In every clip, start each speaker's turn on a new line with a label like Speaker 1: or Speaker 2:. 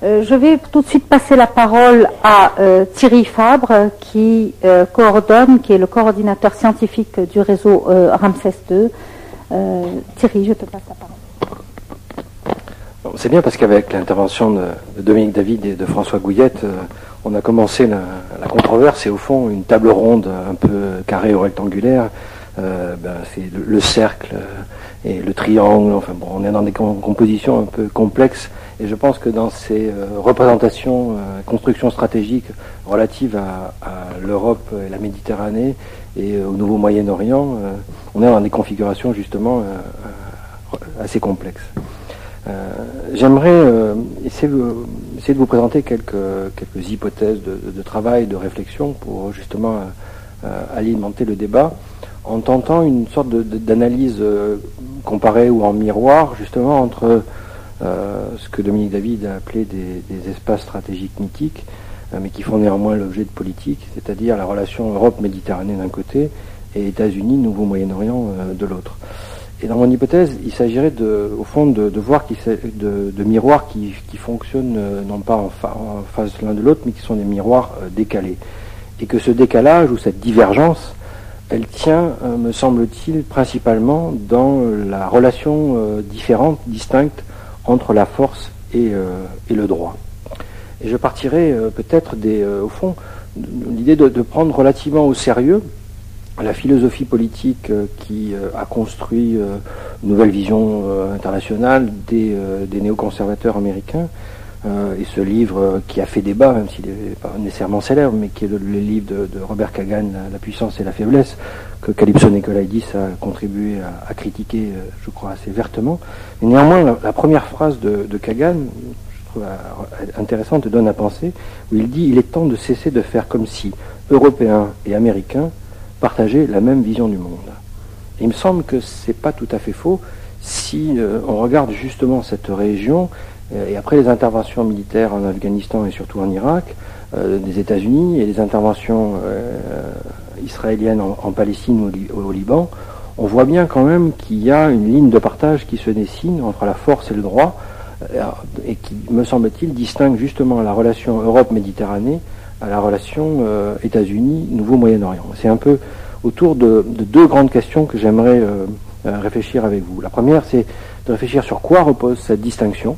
Speaker 1: Je vais tout de suite passer la parole à Thierry Fabre, qui est le coordinateur scientifique du réseau Ramsès II. Thierry, je te passe la parole.
Speaker 2: C'est bien parce qu'avec l'intervention de Dominique David et de François Gouillette, on a commencé la controverse et au fond une table ronde un peu carrée ou rectangulaire. C'est le cercle et le triangle. Enfin bon, on est dans des compositions un peu complexes et je pense que dans ces représentations, constructions stratégiques relatives à l'Europe et la Méditerranée et au nouveau Moyen-Orient, on est dans des configurations justement assez complexes. J'aimerais essayer de vous présenter quelques hypothèses de travail, de réflexion pour justement alimenter le débat en tentant une sorte d'analyse comparée ou en miroir justement entre ce que Dominique David a appelé des espaces stratégiques mythiques mais qui font néanmoins l'objet de politique, c'est-à-dire la relation Europe-Méditerranée d'un côté et États-Unis, Nouveau Moyen-Orient de l'autre. Et dans mon hypothèse, il s'agirait au fond de voir de miroirs qui fonctionnent non pas en face l'un de l'autre, mais qui sont des miroirs décalés. Et que ce décalage ou cette divergence, elle tient, me semble-t-il, principalement dans la relation différente, distincte entre la force et le droit. Et je partirai peut-être au fond, l'idée de prendre relativement au sérieux la philosophie politique qui a construit une nouvelle vision internationale des néoconservateurs américains, et ce livre qui a fait débat, même s'il n'est pas nécessairement célèbre, mais qui est le livre de Robert Kagan, La puissance et la faiblesse, que Calypso Nikolaïdis a contribué à critiquer, je crois, assez vertement. Mais néanmoins, la première phrase de Kagan, je trouve intéressante, donne à penser, où il dit « Il est temps de cesser de faire comme si Européens et Américains partager la même vision du monde ». Et il me semble que c'est pas tout à fait faux si on regarde justement cette région et après les interventions militaires en Afghanistan et surtout en Irak des États-Unis et les interventions israéliennes en Palestine ou au Liban, on voit bien quand même qu'il y a une ligne de partage qui se dessine entre la force et le droit et qui, me semble-t-il, distingue justement la relation Europe-Méditerranée à la relation États-Unis, Nouveau Moyen-Orient. C'est un peu autour de deux grandes questions que j'aimerais réfléchir avec vous. La première, c'est de réfléchir sur quoi repose cette distinction.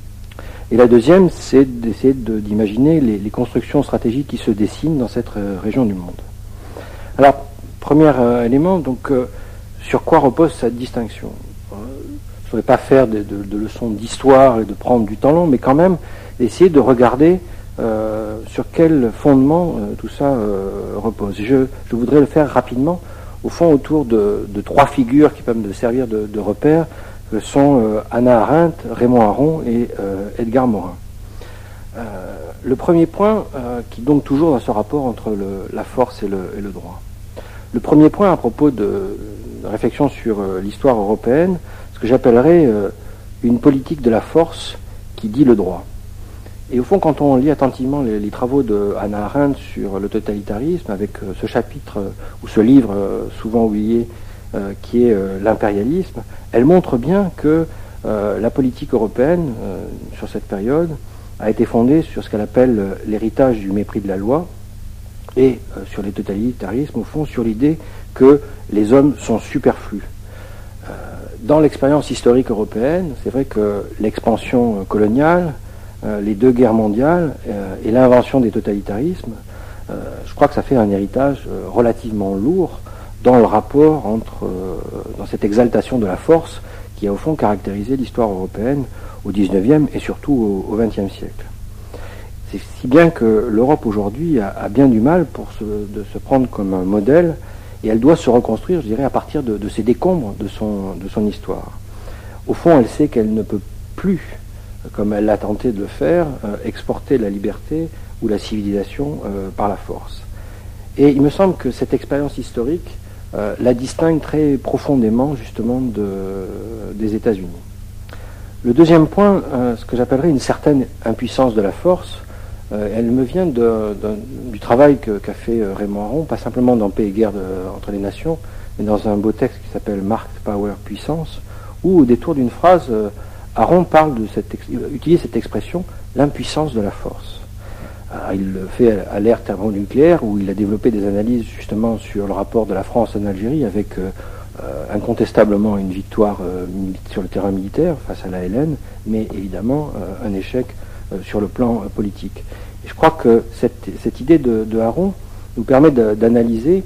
Speaker 2: Et la deuxième, c'est d'essayer d'imaginer les constructions stratégiques qui se dessinent dans cette région du monde. Alors, premier élément, donc, sur quoi repose cette distinction ? Je ne voudrais pas faire de leçons d'histoire et de prendre du temps long, mais quand même essayer de regarder sur quel fondement tout ça repose. Je voudrais le faire rapidement, au fond autour de trois figures qui peuvent me servir de repères, que sont Hannah Arendt, Raymond Aron et Edgar Morin. Le premier point, qui donc toujours dans ce rapport entre la force et le droit. Le premier point à propos de réflexion sur l'histoire européenne, ce que j'appellerais une politique de la force qui dit le droit. Et au fond, quand on lit attentivement les travaux de Hannah Arendt sur le totalitarisme, avec ce chapitre ou ce livre souvent oublié qui est l'impérialisme, elle montre bien que la politique européenne sur cette période a été fondée sur ce qu'elle appelle l'héritage du mépris de la loi et sur les totalitarismes, au fond, sur l'idée que les hommes sont superflus. Dans l'expérience historique européenne, c'est vrai que l'expansion coloniale, les deux guerres mondiales et l'invention des totalitarismes, je crois que ça fait un héritage relativement lourd dans le rapport dans cette exaltation de la force qui a au fond caractérisé l'histoire européenne au XIXe et surtout au XXe siècle. C'est si bien que l'Europe aujourd'hui a bien du mal de se prendre comme un modèle et elle doit se reconstruire, je dirais, à partir de ces décombres de son histoire. Au fond, elle sait qu'elle ne peut plus, comme elle l'a tenté de le faire, exporter la liberté ou la civilisation par la force. Et il me semble que cette expérience historique la distingue très profondément justement des États-Unis. Le deuxième point, ce que j'appellerais une certaine impuissance de la force, elle me vient du travail qu'a fait Raymond Aron, pas simplement dans Paix et guerre entre les nations, mais dans un beau texte qui s'appelle Mark Power Puissance, où au détour d'une phrase, Aron utilise cette expression l'impuissance de la force. Alors, il le fait à l'ère thermonucléaire, où il a développé des analyses justement sur le rapport de la France en Algérie, avec incontestablement une victoire sur le terrain militaire face à l'ALN, mais évidemment un échec sur le plan politique. Et je crois que cette idée de Aron nous permet d'analyser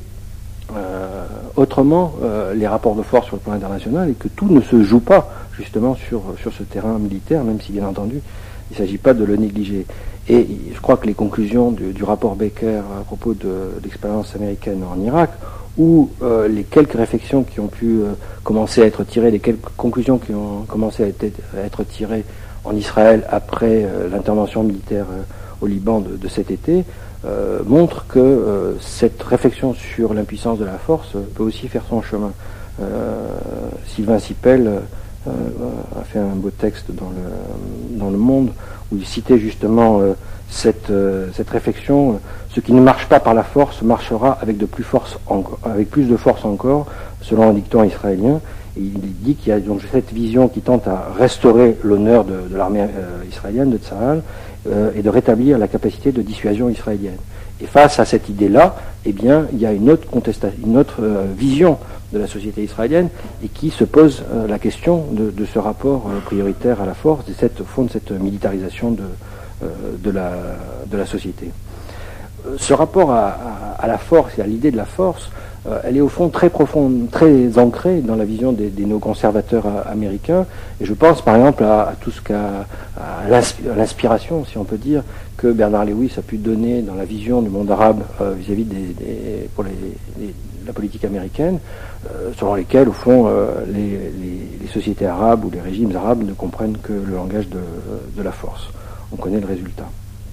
Speaker 2: autrement les rapports de force sur le plan international, et que tout ne se joue pas justement sur ce terrain militaire, même si bien entendu il ne s'agit pas de le négliger. Et je crois que les conclusions du rapport Baker à propos de l'expérience américaine en Irak, ou les quelques réflexions qui ont pu commencer à être tirées, les quelques conclusions qui ont commencé à être tirées en Israël après l'intervention militaire au Liban de cet été, montrent que cette réflexion sur l'impuissance de la force peut aussi faire son chemin. Sylvain Sipel a fait un beau texte dans le Monde, où il citait justement cette réflexion: ce qui ne marche pas par la force marchera avec plus de force encore, selon un dicton israélien. Et il dit qu'il y a donc cette vision qui tente à restaurer l'honneur de l'armée israélienne, de Tsahal, et de rétablir la capacité de dissuasion israélienne. Et face à cette idée-là, eh bien, il y a une autre vision de la société israélienne, et qui se pose la question de ce rapport prioritaire à la force, de cette militarisation de la société. Ce rapport à la force et à l'idée de la force, elle est au fond très profonde, très ancrée dans la vision des néoconservateurs américains. Et je pense par exemple à tout ce à l'inspiration, si on peut dire, que Bernard Lewis a pu donner dans la vision du monde arabe vis-à-vis pour la politique américaine, selon lesquels, au fond, les sociétés arabes ou les régimes arabes ne comprennent que le langage de la force. On connaît le résultat.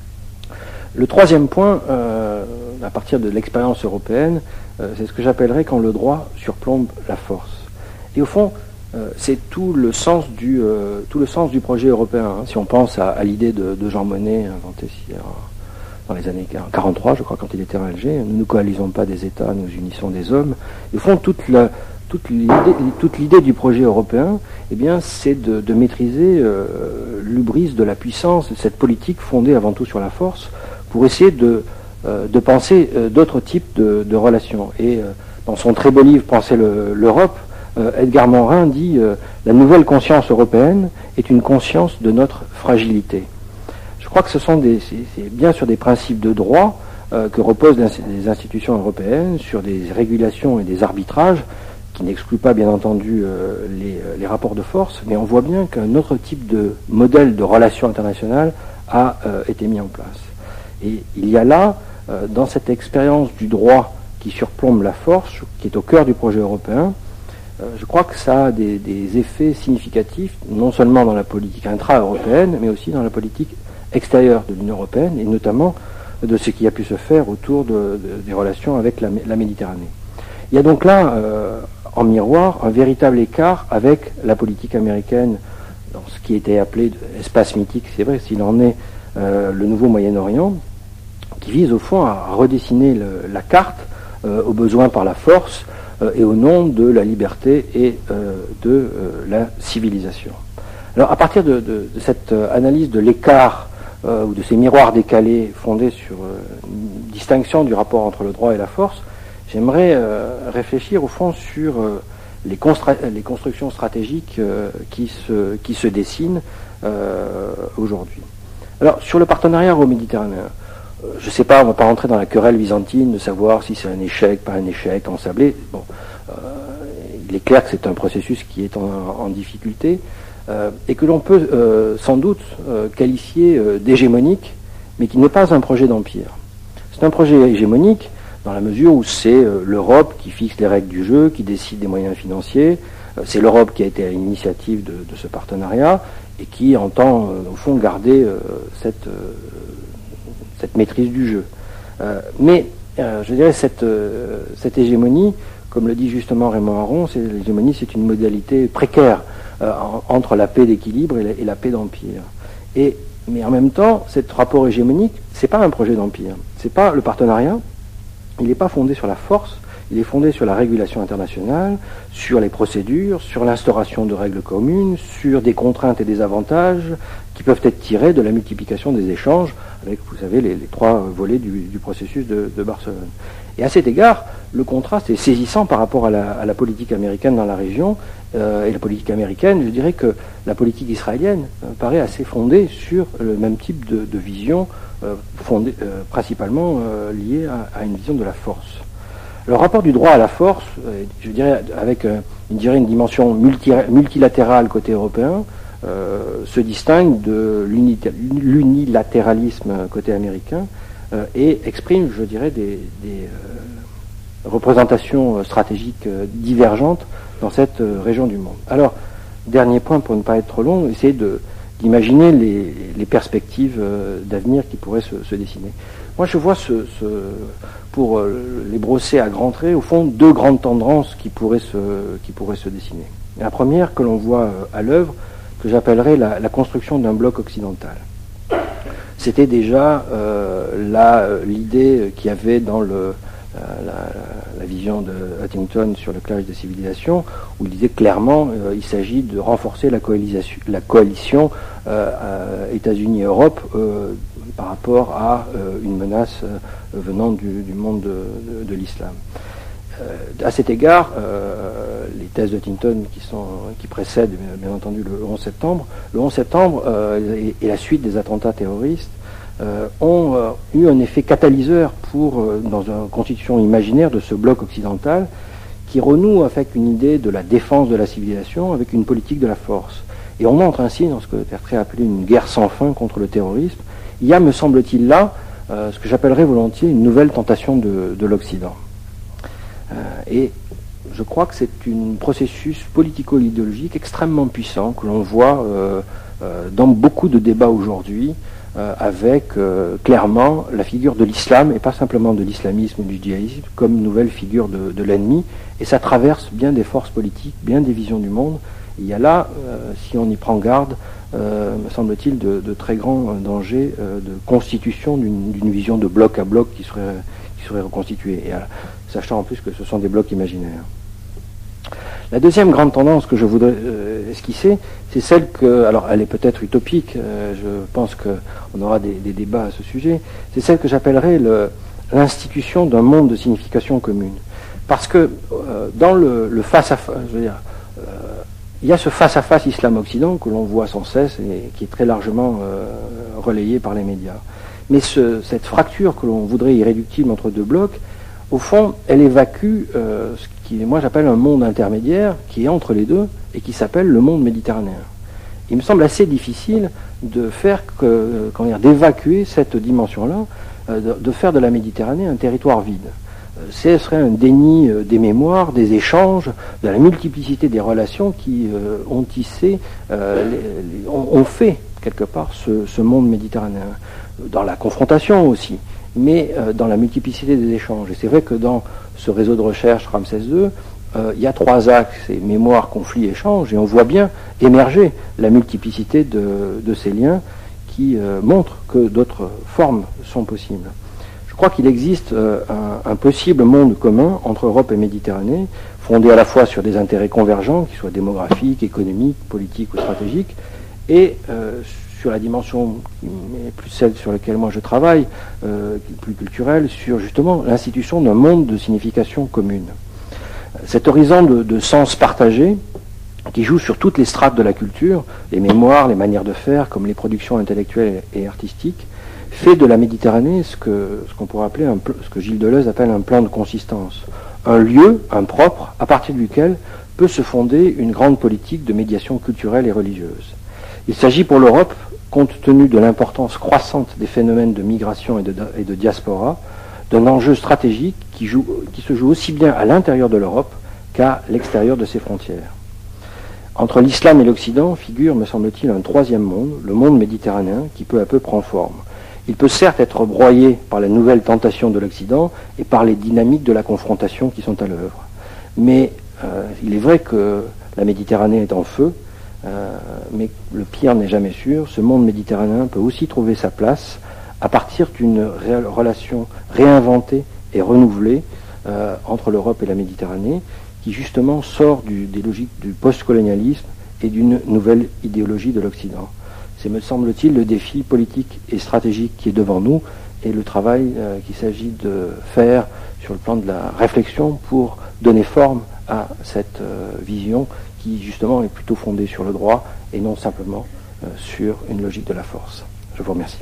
Speaker 2: Le troisième point, à partir de l'expérience européenne, c'est ce que j'appellerais quand le droit surplombe la force. Et au fond, c'est tout le sens du projet européen. Hein. Si on pense à l'idée de Jean Monnet, inventée dans les années 43, je crois, quand il était à Alger: nous ne coalisons pas des États, nous unissons des hommes. Et au fond, toute l'idée du projet européen, eh bien, c'est de maîtriser l'hubris de la puissance, de cette politique fondée avant tout sur la force, pour essayer de penser d'autres types de relations. Et dans son très beau livre « Penser l'Europe », Edgar Morin dit la nouvelle conscience européenne est une conscience de notre fragilité. Je crois que c'est bien sur des principes de droit que reposent les institutions européennes, sur des régulations et des arbitrages qui n'excluent pas bien entendu les rapports de force, mais on voit bien qu'un autre type de modèle de relations internationales a été mis en place. Et il y a là, dans cette expérience du droit qui surplombe la force, qui est au cœur du projet européen, je crois que ça a des effets significatifs, non seulement dans la politique intra-européenne, mais aussi dans la politique extérieure de l'Union européenne, et notamment de ce qui a pu se faire autour des relations avec la Méditerranée. Il y a donc là, en miroir, un véritable écart avec la politique américaine, dans ce qui était appelé espace mythique, c'est vrai, s'il en est, le nouveau Moyen-Orient, qui vise au fond à redessiner la carte au besoin par la force et au nom de la liberté et de la civilisation. Alors à partir de cette analyse de l'écart ou de ces miroirs décalés fondés sur une distinction du rapport entre le droit et la force, j'aimerais réfléchir au fond sur les constructions stratégiques qui se dessinent aujourd'hui. Alors sur le partenariat euro-méditerranéen, je ne sais pas, on ne va pas rentrer dans la querelle byzantine de savoir si c'est un échec, pas un échec, ensablé. Bon, il est clair que c'est un processus qui est en difficulté et que l'on peut sans doute qualifier d'hégémonique, mais qui n'est pas un projet d'empire. C'est un projet hégémonique dans la mesure où c'est l'Europe qui fixe les règles du jeu, qui décide des moyens financiers. C'est l'Europe qui a été à l'initiative de ce partenariat et qui entend au fond garder cette maîtrise du jeu. Mais je dirais cette hégémonie, comme le dit justement Raymond Aron, l'hégémonie c'est une modalité précaire entre la paix d'équilibre et la paix d'empire. Mais en même temps, cet rapport hégémonique, c'est pas un projet d'empire. C'est pas le partenariat, il n'est pas fondé sur la force, Il est fondé sur la régulation internationale, sur les procédures, sur l'instauration de règles communes, sur des contraintes et des avantages qui peuvent être tirés de la multiplication des échanges, avec, vous savez, les trois volets du processus de Barcelone. Et à cet égard, le contraste est saisissant par rapport à la politique américaine dans la région. Et la politique américaine, je dirais que la politique israélienne paraît assez fondée sur le même type de vision, principalement liée à une vision de la force. Le rapport du droit à la force, je dirais avec une dimension multilatérale côté européen, se distingue de l'unilatéralisme côté américain et exprime, je dirais, des représentations stratégiques divergentes dans cette région du monde. Alors, dernier point pour ne pas être trop long, essayer d'imaginer les perspectives d'avenir qui pourraient se dessiner. Moi, je vois pour les brosser à grands traits, au fond, deux grandes tendances qui pourraient se dessiner. La première, que l'on voit à l'œuvre, que j'appellerais la construction d'un bloc occidental. C'était déjà l'idée qu'il y avait dans la vision de Huntington sur le clash des civilisations, où il disait clairement il s'agit de renforcer la coalition États-Unis-Europe par rapport à une menace venant du monde de l'islam. À cet égard, les thèses de Huntington qui précèdent bien entendu le 11 septembre, et la suite des attentats terroristes ont eu un effet catalyseur dans une constitution imaginaire de ce bloc occidental qui renoue avec une idée de la défense de la civilisation avec une politique de la force. Et on entre ainsi dans ce que Tertrais a appelé une guerre sans fin contre le terrorisme. Il y a, me semble-t-il, là ce que j'appellerais volontiers une nouvelle tentation de l'Occident. Et je crois que c'est un processus politico-idéologique extrêmement puissant que l'on voit dans beaucoup de débats aujourd'hui, avec clairement la figure de l'islam, et pas simplement de l'islamisme ou du djihadisme, comme nouvelle figure de l'ennemi, et ça traverse bien des forces politiques, bien des visions du monde. Il y a là, si on y prend garde, me semble-t-il, de très grands dangers de constitution d'une vision de bloc à bloc qui serait reconstituée, et sachant en plus que ce sont des blocs imaginaires. La deuxième grande tendance que je voudrais esquisser, c'est celle alors elle est peut-être utopique, je pense qu'on aura des débats à ce sujet, c'est celle que j'appellerais l'institution d'un monde de signification commune. Parce que dans le face-à-face, je veux dire, il y a ce face-à-face islam-occident que l'on voit sans cesse et qui est très largement relayé par les médias. Mais cette fracture que l'on voudrait irréductible entre deux blocs, au fond, elle évacue ce qui, moi, j'appelle un monde intermédiaire qui est entre les deux et qui s'appelle le monde méditerranéen. Il me semble assez difficile d'évacuer cette dimension-là, de faire de la Méditerranée un territoire vide. Ce serait un déni des mémoires, des échanges, de la multiplicité des relations qui ont tissé, ont fait quelque part ce monde méditerranéen. Dans la confrontation aussi, mais dans la multiplicité des échanges. Et c'est vrai que dans ce réseau de recherche Ramsès II, il y a trois axes, mémoire, conflit, échange, et on voit bien émerger la multiplicité de ces liens qui montrent que d'autres formes sont possibles. Je crois qu'il existe un possible monde commun entre Europe et Méditerranée, fondé à la fois sur des intérêts convergents, qu'ils soient démographiques, économiques, politiques ou stratégiques, et sur la dimension plus celle sur laquelle moi je travaille, plus culturelle, sur justement l'institution d'un monde de signification commune. Cet horizon de sens partagé, qui joue sur toutes les strates de la culture, les mémoires, les manières de faire, comme les productions intellectuelles et artistiques, fait de la Méditerranée ce qu'on pourrait appeler, ce que Gilles Deleuze appelle un plan de consistance. Un lieu, un propre, à partir duquel peut se fonder une grande politique de médiation culturelle et religieuse. Il s'agit pour l'Europe, compte tenu de l'importance croissante des phénomènes de migration et de diaspora, d'un enjeu stratégique qui se joue aussi bien à l'intérieur de l'Europe qu'à l'extérieur de ses frontières. Entre l'islam et l'Occident figure, me semble-t-il, un troisième monde, le monde méditerranéen, qui peu à peu prend forme. Il peut certes être broyé par la nouvelle tentation de l'Occident et par les dynamiques de la confrontation qui sont à l'œuvre. Mais il est vrai que la Méditerranée est en feu, mais le pire n'est jamais sûr. Ce monde méditerranéen peut aussi trouver sa place à partir d'une relation réinventée et renouvelée entre l'Europe et la Méditerranée, qui justement sort des logiques du post-colonialisme et d'une nouvelle idéologie de l'Occident. C'est, me semble-t-il, le défi politique et stratégique qui est devant nous et le travail qu'il s'agit de faire sur le plan de la réflexion pour donner forme à cette vision qui justement est plutôt fondée sur le droit et non simplement sur une logique de la force. Je vous remercie.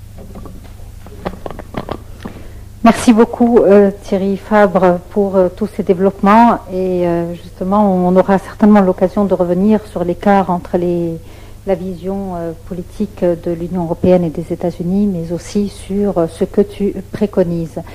Speaker 1: Merci beaucoup Thierry Fabre pour tous ces développements et justement on aura certainement l'occasion de revenir sur l'écart entre la vision politique de l'Union européenne et des États-Unis, mais aussi sur ce que tu préconises.